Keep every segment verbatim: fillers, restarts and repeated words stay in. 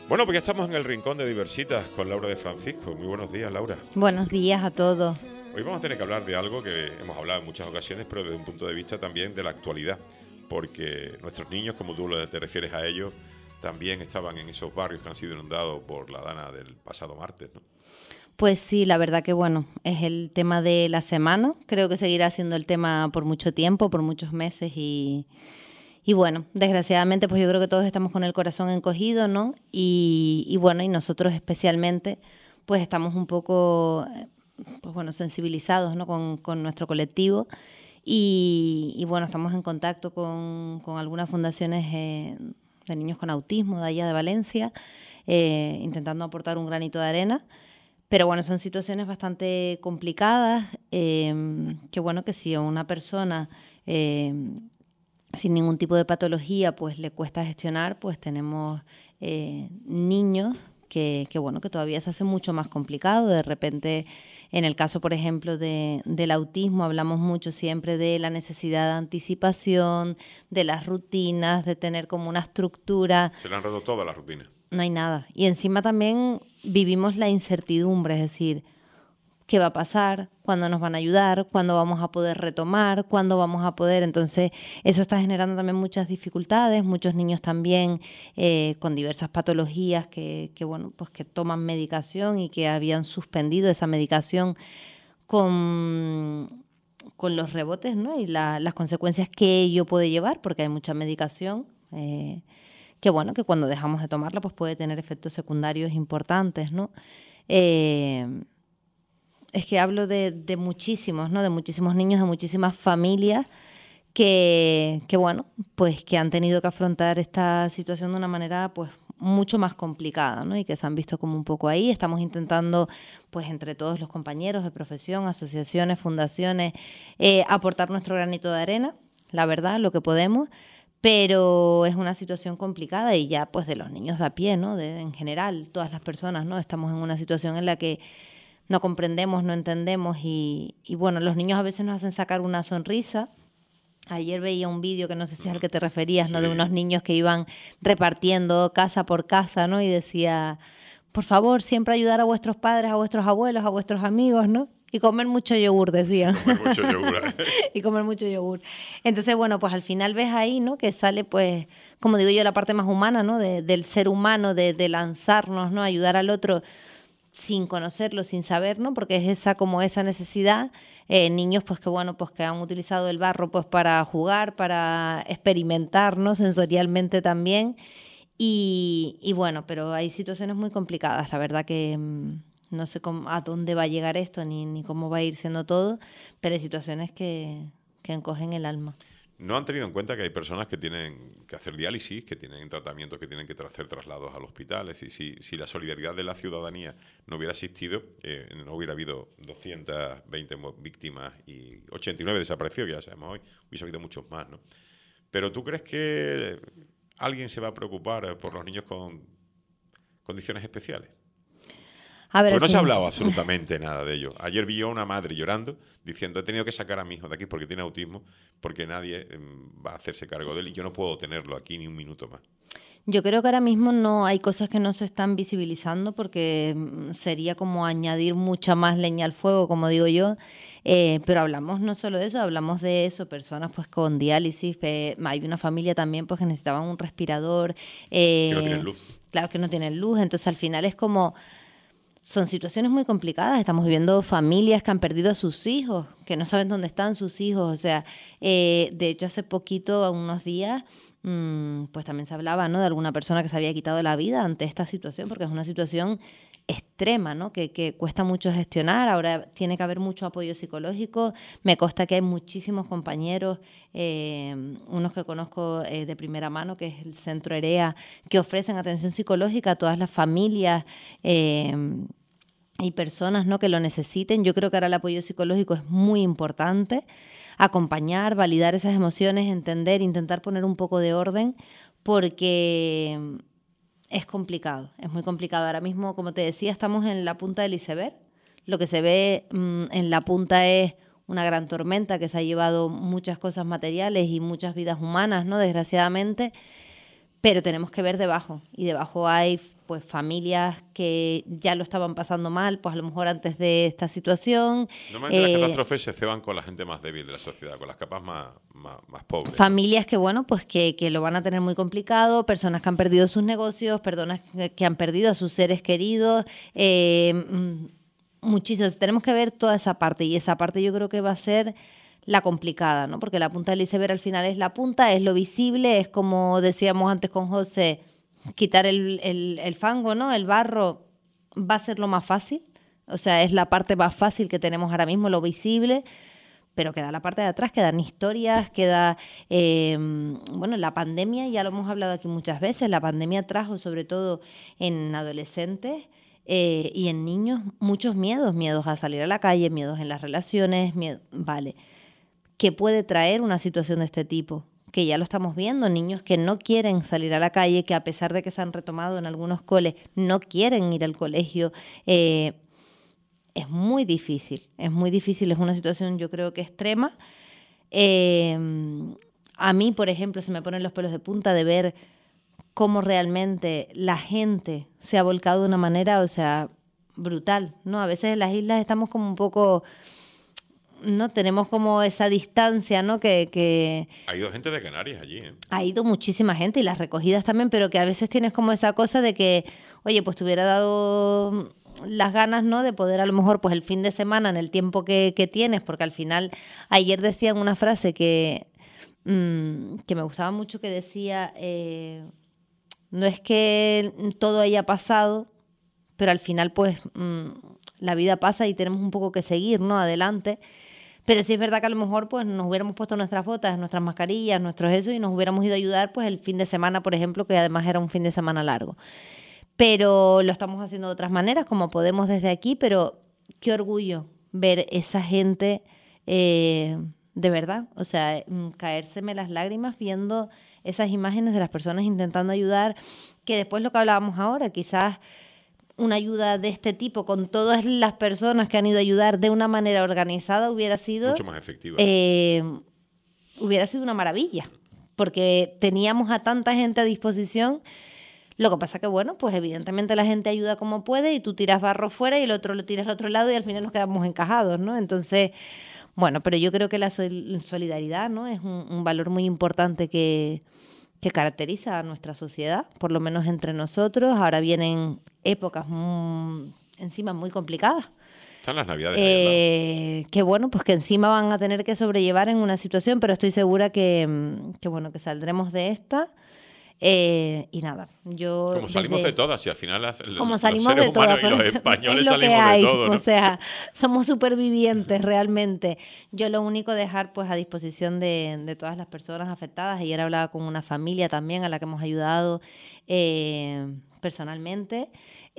Bueno, pues ya estamos en el rincón de Diversitas con Laura de Francisco. Muy buenos días, Laura. Buenos días a todos. Hoy vamos a tener que hablar de algo que hemos hablado en muchas ocasiones, pero desde un punto de vista también de la actualidad, porque nuestros niños, como tú te refieres a ellos, también estaban en esos barrios que han sido inundados por la dana del pasado martes, ¿no? Pues sí, la verdad que bueno, es el tema de la semana. Creo que seguirá siendo el tema por mucho tiempo, por muchos meses y, y bueno, desgraciadamente pues yo creo que todos estamos con el corazón encogido, ¿no? Y, y bueno, y nosotros especialmente pues estamos un poco pues bueno, sensibilizados, ¿no? con, con nuestro colectivo y, y bueno, estamos en contacto con, con algunas fundaciones eh, de niños con autismo de allá de Valencia, eh, intentando aportar un granito de arena. Pero bueno, son situaciones bastante complicadas, eh, que bueno, que si a una persona eh, sin ningún tipo de patología pues le cuesta gestionar, pues tenemos eh, niños que, que bueno, que todavía se hace mucho más complicado. De repente, en el caso, por ejemplo, de, del autismo, hablamos mucho siempre de la necesidad de anticipación, de las rutinas, de tener como una estructura. Se le han roto todas las rutinas. No hay nada. Y encima también vivimos la incertidumbre, es decir, ¿qué va a pasar? ¿Cuándo nos van a ayudar? ¿Cuándo vamos a poder retomar? ¿Cuándo vamos a poder? Entonces, eso está generando también muchas dificultades. Muchos niños también eh, con diversas patologías que, que, bueno, pues que toman medicación y que habían suspendido esa medicación con, con los rebotes, ¿no? Y la, las consecuencias que ello puede llevar, porque hay mucha medicación. Eh, que bueno, que cuando dejamos de tomarla pues puede tener efectos secundarios importantes, ¿no? Eh, es que hablo de, de muchísimos, ¿no? De muchísimos niños, de muchísimas familias que, que, bueno, pues que han tenido que afrontar esta situación de una manera pues mucho más complicada, ¿no? Y que se han visto como un poco ahí. Estamos intentando, pues entre todos los compañeros de profesión, asociaciones, fundaciones, eh, aportar nuestro granito de arena, la verdad, lo que podemos. Pero es una situación complicada y ya pues de los niños de a pie, ¿no? De, en general, todas las personas, ¿no? Estamos en una situación en la que no comprendemos, no entendemos y, y bueno, los niños a veces nos hacen sacar una sonrisa. Ayer veía un vídeo que no sé si es al que te referías, ¿no? Sí. De unos niños que iban repartiendo casa por casa, ¿no? Y decía, por favor, siempre ayudar a vuestros padres, a vuestros abuelos, a vuestros amigos, ¿no? Y comer mucho yogur, decían. Sí, comer mucho yogur. y comer mucho yogur. Entonces, bueno, pues al final ves ahí, ¿no? Que sale, pues, como digo yo, la parte más humana, ¿no? De, del ser humano, de, de lanzarnos, ¿no? Ayudar al otro sin conocerlo, sin saber, ¿no? Porque es esa como esa necesidad. Eh, niños, pues que bueno, pues que han utilizado el barro pues para jugar, para experimentar, ¿no? Sensorialmente también. Y, y bueno, pero hay situaciones muy complicadas, la verdad que mmm, no sé cómo, a dónde va a llegar esto ni, ni cómo va a ir siendo todo, pero hay situaciones que, que encogen el alma. ¿No han tenido en cuenta que hay personas que tienen que hacer diálisis, que tienen tratamientos, que tienen que hacer traslados al hospital? Y si, si la solidaridad de la ciudadanía no hubiera existido, eh, no hubiera habido doscientas veinte víctimas y ochenta y nueve desaparecidos, ya sabemos hoy, hubiese habido muchos más, ¿no? Pero ¿tú crees que alguien se va a preocupar por los niños con condiciones especiales? A ver, Porque no fin. se ha hablado absolutamente nada de ello. Ayer vi a una madre llorando, diciendo, he tenido que sacar a mi hijo de aquí porque tiene autismo, porque nadie eh, va a hacerse cargo de él y yo no puedo tenerlo aquí ni un minuto más. Yo creo que ahora mismo no hay cosas que no se están visibilizando porque sería como añadir mucha más leña al fuego, como digo yo. Eh, pero hablamos no solo de eso, hablamos de eso, personas pues con diálisis. Eh, hay una familia también pues que necesitaban un respirador. Eh, que no tienen luz. Claro que no tienen luz, entonces al final es como... Son situaciones muy complicadas. Estamos viviendo familias que han perdido a sus hijos, que no saben dónde están sus hijos. O sea, eh, de hecho, hace poquito, unos días, mmm, pues también se hablaba, ¿no? De alguna persona que se había quitado la vida ante esta situación, porque es una situación extrema, ¿no? Que, que cuesta mucho gestionar. Ahora tiene que haber mucho apoyo psicológico. Me consta que hay muchísimos compañeros, eh, unos que conozco eh, de primera mano, que es el Centro EREA, que ofrecen atención psicológica a todas las familias eh, y personas, ¿no? Que lo necesiten. Yo creo que ahora el apoyo psicológico es muy importante. Acompañar, validar esas emociones, entender, intentar poner un poco de orden, porque es complicado, es muy complicado. Ahora mismo, como te decía, estamos en la punta del iceberg. Lo que se ve mmm, en la punta es una gran tormenta que se ha llevado muchas cosas materiales y muchas vidas humanas, ¿no? Desgraciadamente. pero tenemos que ver debajo, y debajo hay pues familias que ya lo estaban pasando mal, pues a lo mejor antes de esta situación. Normalmente eh, las catástrofes se ceban con la gente más débil de la sociedad, con las capas más, más, más pobres, ¿no? Familias que, bueno, pues que, que lo van a tener muy complicado, personas que han perdido sus negocios, personas que, que han perdido a sus seres queridos, eh, muchísimos. Tenemos que ver toda esa parte, y esa parte yo creo que va a ser la complicada, ¿no? Porque la punta del iceberg al final es la punta, es lo visible, es como decíamos antes con José, quitar el, el, el fango, ¿no? El barro va a ser lo más fácil, o sea, es la parte más fácil que tenemos ahora mismo, lo visible, pero queda la parte de atrás, quedan historias, queda, eh, bueno, la pandemia, ya lo hemos hablado aquí muchas veces, la pandemia trajo sobre todo en adolescentes eh, y en niños muchos miedos, miedos a salir a la calle, miedos en las relaciones, miedo, vale. ¿Qué puede traer una situación de este tipo? Que ya lo estamos viendo, niños que no quieren salir a la calle, que a pesar de que se han retomado en algunos coles, no quieren ir al colegio. Eh, es muy difícil, es muy difícil, es una situación yo creo que extrema. Eh, a mí, por ejemplo, se me ponen los pelos de punta de ver cómo realmente la gente se ha volcado de una manera, o sea, brutal, ¿no? A veces en las islas estamos como un poco... no tenemos como esa distancia, ¿no? Que, que ha ido gente de Canarias allí, ¿eh? Ha ido muchísima gente, y las recogidas también, pero que a veces tienes como esa cosa de que, oye, pues te hubiera dado las ganas, ¿no? De poder a lo mejor pues el fin de semana, en el tiempo que, que tienes, porque al final ayer decían una frase que, mmm, que me gustaba mucho, que decía, eh, no es que todo haya pasado, pero al final pues mmm, la vida pasa y tenemos un poco que seguir, ¿no? Adelante. Pero sí es verdad que a lo mejor pues nos hubiéramos puesto nuestras botas, nuestras mascarillas, nuestros eso, y nos hubiéramos ido a ayudar pues el fin de semana, por ejemplo, que además era un fin de semana largo. Pero lo estamos haciendo de otras maneras, como podemos desde aquí, pero qué orgullo ver esa gente eh, de verdad. O sea, caérseme las lágrimas viendo esas imágenes de las personas intentando ayudar, que después lo que hablábamos ahora, quizás... una ayuda de este tipo con todas las personas que han ido a ayudar de una manera organizada hubiera sido... mucho más efectiva. Eh, hubiera sido una maravilla, porque teníamos a tanta gente a disposición. Lo que pasa que, bueno, pues evidentemente la gente ayuda como puede, y tú tiras barro fuera y el otro lo tiras al otro lado, y al final nos quedamos encajados, ¿no? Entonces, bueno, pero yo creo que la solidaridad, ¿no? Es un, un valor muy importante que... que caracteriza a nuestra sociedad, por lo menos entre nosotros. Ahora vienen épocas muy, encima muy complicadas. Están las Navidades. Eh, que bueno, pues que encima van a tener que sobrellevar en una situación, pero estoy segura que, que bueno, que saldremos de esta. Eh, y nada, yo... Como salimos desde, de todas, y al final las, como los salimos seres de humanos todas, y los es, españoles es lo salimos que hay, de todo, ¿no? O sea, somos supervivientes realmente. Yo lo único dejar pues a disposición de, de todas las personas afectadas. Ayer hablaba con una familia también a la que hemos ayudado eh, personalmente.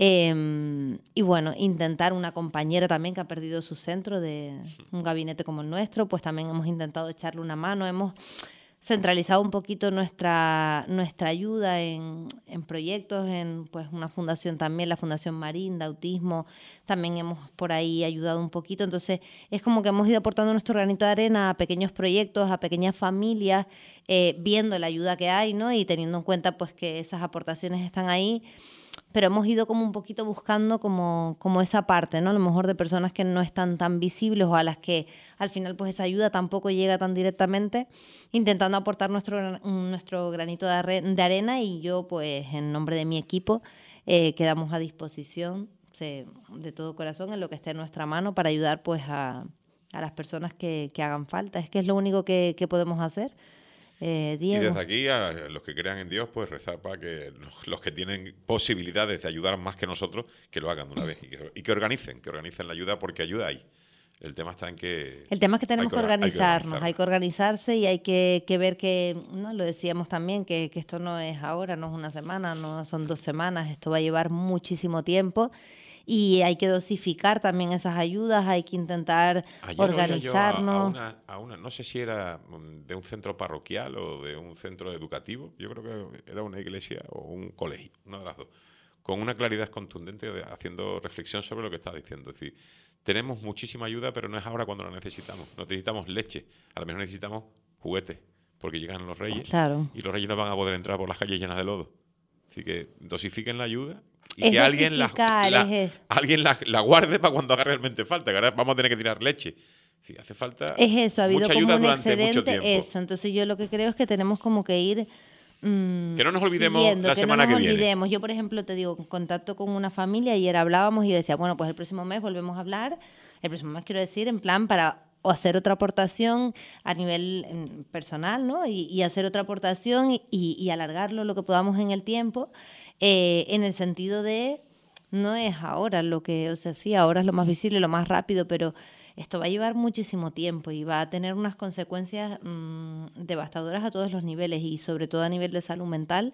Eh, y bueno, intentar, una compañera también que ha perdido su centro de un gabinete como el nuestro, pues también hemos intentado echarle una mano. Hemos centralizado un poquito nuestra, nuestra ayuda en, en proyectos, en pues una fundación también, la Fundación Marín de Autismo, también hemos por ahí ayudado un poquito. Entonces es como que hemos ido aportando nuestro granito de arena a pequeños proyectos, a pequeñas familias, eh, viendo la ayuda que hay, ¿no? Y teniendo en cuenta pues que esas aportaciones están ahí. Pero hemos ido como un poquito buscando como, como esa parte, ¿no? A lo mejor de personas que no están tan visibles, o a las que al final pues esa ayuda tampoco llega tan directamente, intentando aportar nuestro, nuestro granito de, arre, de arena. Y yo pues en nombre de mi equipo eh, quedamos a disposición se, de todo corazón en lo que esté en nuestra mano para ayudar pues a, a las personas que, que hagan falta. Es que es lo único que, que podemos hacer. Eh, Diego. Y desde aquí, a los que crean en Dios, pues rezar para que los, los que tienen posibilidades de ayudar más que nosotros, que lo hagan de una vez, y que, y que organicen, que organicen la ayuda, porque ayuda hay. El tema está en que... El tema es que tenemos que, que organizarnos, hay que, hay que organizarse, y hay que, que ver que, ¿no? Lo decíamos también, que, que esto no es ahora, no es una semana, no son dos semanas, esto va a llevar muchísimo tiempo. Y hay que dosificar también esas ayudas, hay que intentar Ayer organizarnos. Yo a, a, una, a una, no sé si era de un centro parroquial o de un centro educativo, yo creo que era una iglesia o un colegio, una de las dos, con una claridad contundente, de, haciendo reflexión sobre lo que está diciendo. Es decir, tenemos muchísima ayuda, pero no es ahora cuando la necesitamos. No necesitamos leche, a lo mejor necesitamos juguetes, porque llegan los reyes Claro. y los reyes no van a poder entrar por las calles llenas de lodo. Así que dosifiquen la ayuda y Es que alguien, la, dosificar, la- es- alguien la, la guarde para cuando haga realmente falta, que ahora vamos a tener que tirar leche. Sí, hace falta Es eso, ha habido mucha como ayuda un durante mucho excedente, tiempo. eso. Entonces yo lo que creo es que tenemos como que ir mm, Que no nos olvidemos siguiendo, la que semana no nos que viene. olvidemos. Yo, por ejemplo, te digo, en contacto con una familia, ayer hablábamos y decía, bueno, pues el próximo mes volvemos a hablar. El próximo mes quiero decir, en plan, para o hacer otra aportación a nivel mm, personal, ¿no? Y, y hacer otra aportación y, y alargarlo lo que podamos en el tiempo, eh, en el sentido de, no es ahora lo que, o sea, sí, ahora es lo más visible, lo más rápido, pero esto va a llevar muchísimo tiempo y va a tener unas consecuencias mmm, devastadoras a todos los niveles y sobre todo a nivel de salud mental.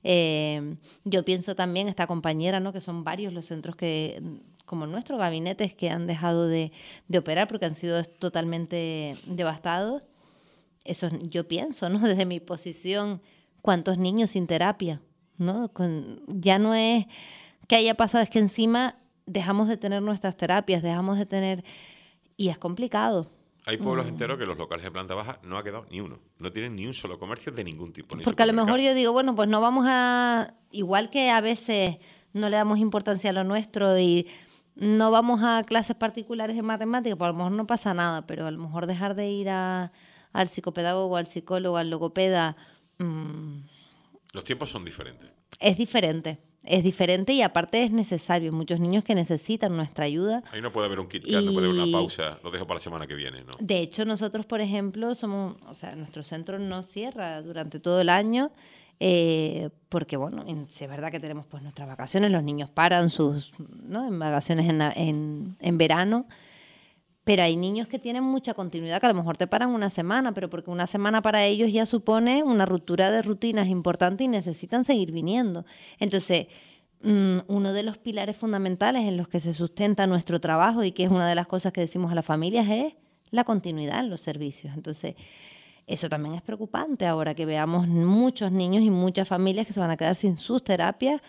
Eh, yo pienso también, esta compañera, ¿no? Que son varios los centros que, como nuestros gabinetes, que han dejado de, de operar porque han sido totalmente devastados. Eso yo pienso, ¿no? Desde mi posición, ¿cuántos niños sin terapia? ¿No? Con, ya no es que haya pasado, es que encima dejamos de tener nuestras terapias, dejamos de tener... Y es complicado. Hay pueblos mm. enteros que los locales de planta baja no ha quedado ni uno. No tienen ni un solo comercio de ningún tipo. Ni Porque a lo mejor yo digo, bueno, pues no vamos a... Igual que a veces no le damos importancia a lo nuestro y no vamos a clases particulares de matemáticas, pues a lo mejor no pasa nada, pero a lo mejor dejar de ir a, al psicopedagogo, al psicólogo, al logopeda... Mmm, los tiempos son diferentes. Es diferente. Es diferente y aparte es necesario. Hay muchos niños que necesitan nuestra ayuda. Ahí no puede haber un Kit Kat, y... no puede haber una pausa. Lo dejo para la semana que viene, ¿no? De hecho, nosotros, por ejemplo, somos, o sea, nuestro centro no cierra durante todo el año eh, porque, bueno, es verdad que tenemos pues nuestras vacaciones, los niños paran sus, ¿no? en vacaciones en, en, en verano. Pero hay niños que tienen mucha continuidad, que a lo mejor te paran una semana, pero porque una semana para ellos ya supone una ruptura de rutinas importante y necesitan seguir viniendo. Entonces, mmm, uno de los pilares fundamentales en los que se sustenta nuestro trabajo y que es una de las cosas que decimos a las familias es la continuidad en los servicios. Entonces, eso también es preocupante ahora que veamos muchos niños y muchas familias que se van a quedar sin sus terapias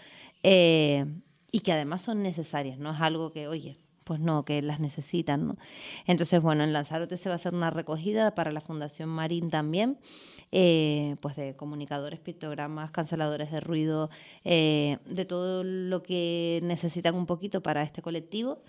eh, y que además son necesarias, no es algo que, oye... pues no, que las necesitan, ¿no? Entonces, bueno, en Lanzarote se va a hacer una recogida para la Fundación Marín también, eh, pues de comunicadores, pictogramas, canceladores de ruido, eh, de todo lo que necesitan un poquito para este colectivo.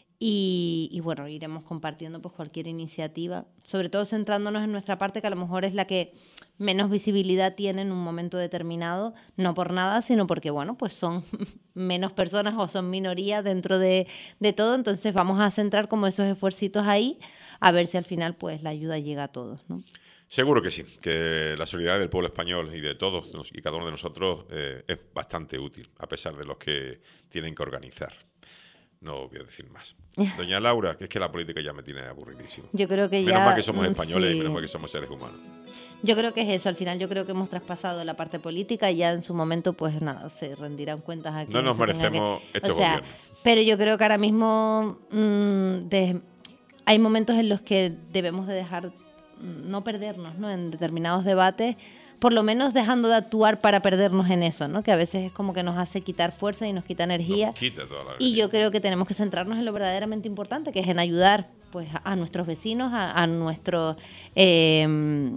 Y, y bueno, iremos compartiendo pues cualquier iniciativa, sobre todo centrándonos en nuestra parte, que a lo mejor es la que menos visibilidad tiene en un momento determinado, no por nada, sino porque, bueno, pues son menos personas o son minorías dentro de, de todo, entonces vamos a centrar como esos esfuercitos ahí, a ver si al final pues la ayuda llega a todos, ¿no? Seguro que sí, que la solidaridad del pueblo español y de todos y cada uno de nosotros eh, es bastante útil, a pesar de los que tienen que organizar. No voy a decir más. Doña Laura, que es que la política ya me tiene aburridísimo. Yo creo que menos ya... mal que somos españoles sí. y menos mal que somos seres humanos. Yo creo que es eso. Al final yo creo que hemos traspasado la parte política y ya en su momento, pues nada, se rendirán cuentas aquí. No nos merecemos que... este o sea, gobierno. Pero yo creo que ahora mismo mmm, de... hay momentos en los que debemos de dejar, no perdernos, ¿no? En determinados debates, por lo menos dejando de actuar para perdernos en eso, ¿no? Que a veces es como que nos hace quitar fuerza y nos quita energía. Nos quita toda la energía. Y yo creo que tenemos que centrarnos en lo verdaderamente importante, que es en ayudar pues, a, a nuestros vecinos, a, a nuestro... Eh,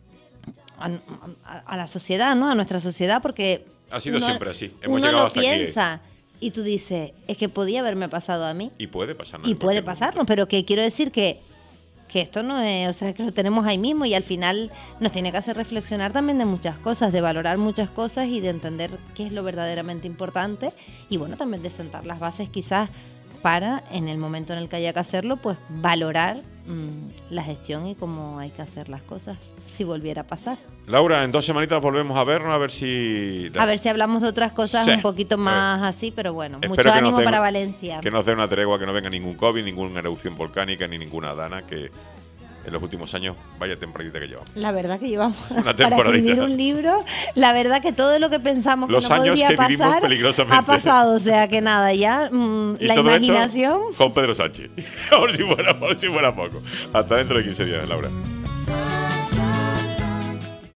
a, a, a la sociedad, ¿no? A nuestra sociedad, porque... Ha sido uno, siempre así. Hemos uno llegado lo hasta piensa aquí. Y tú dices, es que podía haberme pasado a mí. Y puede pasarnos. Y puede pasarnos, pero que quiero decir que que esto no es, o sea, que lo tenemos ahí mismo y al final nos tiene que hacer reflexionar también de muchas cosas, de valorar muchas cosas y de entender qué es lo verdaderamente importante y bueno, también de sentar las bases quizás para, en el momento en el que haya que hacerlo, pues valorar mmm, la gestión y cómo hay que hacer las cosas si volviera a pasar. Laura, en dos semanitas volvemos a vernos, a ver si... La... A ver si hablamos de otras cosas sí. un poquito más eh, así, pero bueno, mucho ánimo den, para Valencia. Que nos dé una tregua, que no venga ningún COVID, ninguna erupción volcánica, ni ninguna dana, que en los últimos años vaya tempradita que llevamos. La verdad que llevamos una para escribir un libro, la verdad que todo lo que pensamos los que no podría que pasar ha pasado, o sea que nada, ya mmm, la imaginación... Con Pedro Sánchez, por si fuera, por si fuera poco. Hasta dentro de quince días, Laura.